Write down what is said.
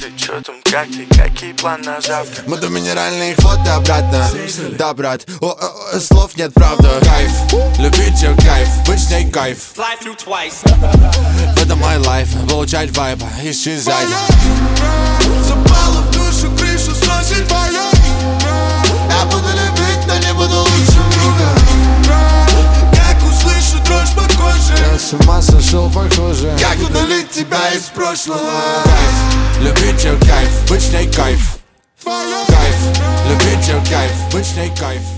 ты, чё там, как ты, какие планы на завтра? Буду минеральные фото обратно. Да, брат, слов нет, правда. Кайф, любить ее кайф, быть с ней кайф. Это мой лайф, получать вайб, исчезать. Запала в душу, крышу сносит моя. Я буду любить, но не буду лучше друга. Как услышу дрожь по коже, Я с ума сошел, похоже. как удалить тебя из прошлого. Кайф, любить ее кайф, быть с ней кайф. Кайф, любить ее кайф, быть с ней кайф.